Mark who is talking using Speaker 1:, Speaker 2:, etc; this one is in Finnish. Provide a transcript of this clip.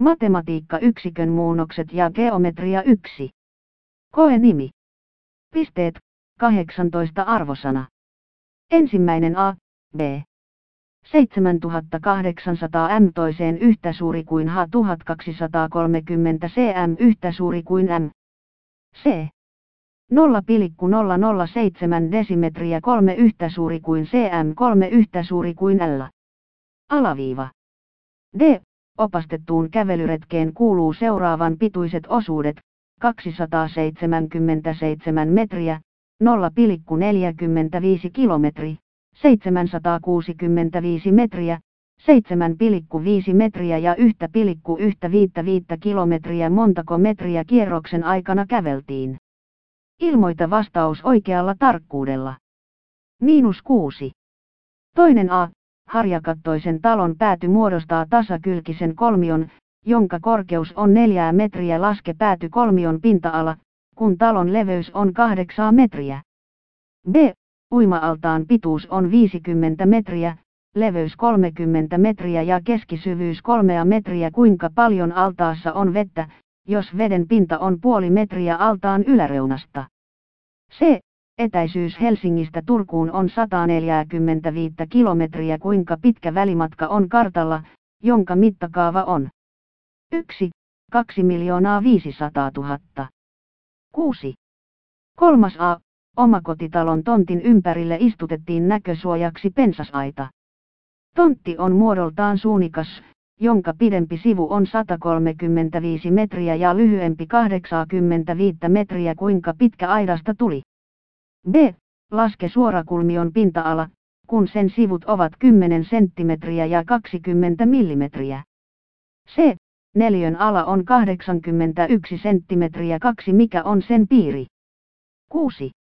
Speaker 1: Matematiikka-yksikön muunnokset ja geometria 1. Koenimi. Pisteet, 18 arvosana. Ensimmäinen A, B. 7800 m toiseen yhtä suuri kuin H 1230 cm yhtä suuri kuin M. C. 0,007 desimetriä 3 yhtä suuri kuin cm 3 yhtä suuri kuin L. Alaviiva. D. Opastettuun kävelyretkeen kuuluu seuraavan pituiset osuudet, 277 metriä, 0,45 kilometri, 765 metriä, 7,5 metriä ja 1,15 kilometriä. Montako metriä kierroksen aikana käveltiin? Ilmoita vastaus oikealla tarkkuudella. -6. Toinen A. Harjakattoisen talon pääty muodostaa tasakylkisen kolmion, jonka korkeus on 4 metriä. Laske pääty kolmion pinta-ala, kun talon leveys on 8 metriä. B. Uima-altaan pituus on 50 metriä, leveys 30 metriä ja keskisyvyys 3 metriä. Kuinka paljon altaassa on vettä, jos veden pinta on puoli metriä altaan yläreunasta? C. Etäisyys Helsingistä Turkuun on 145 kilometriä. Kuinka pitkä välimatka on kartalla, jonka mittakaava on 1, 2 500 000. 6. Kolmas A. Omakotitalon tontin ympärille istutettiin näkösuojaksi pensasaita. Tontti on muodoltaan suunikas, jonka pidempi sivu on 135 metriä ja lyhyempi 85 metriä. Kuinka pitkä aidasta tuli? B. Laske suorakulmion pinta-ala, kun sen sivut ovat 10 senttimetriä ja 20 millimetriä. C. Neliön ala on 81 senttimetriä 2. Mikä on sen piiri? 6.